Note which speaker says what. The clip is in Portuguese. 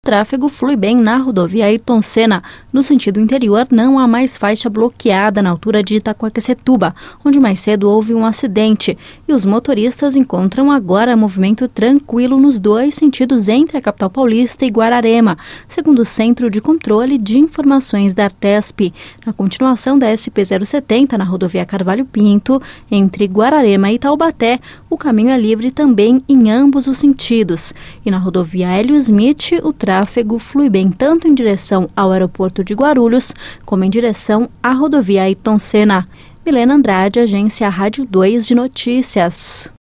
Speaker 1: O tráfego flui bem na rodovia Ayrton Senna. No sentido interior, não há mais faixa bloqueada na altura de Itaquaquecetuba, onde mais cedo houve um acidente. E os motoristas encontram agora movimento tranquilo nos dois sentidos entre a capital paulista e Guararema, segundo o Centro de Controle de Informações da Artesp. Na continuação da SP-070, na rodovia Carvalho Pinto, entre Guararema e Taubaté, o caminho é livre também em ambos os sentidos. E na rodovia Hélio Smith, o tráfego flui bem tanto em direção ao aeroporto de Guarulhos, como em direção à rodovia Ayrton Senna. Milena Andrade, Agência Rádio 2 de Notícias.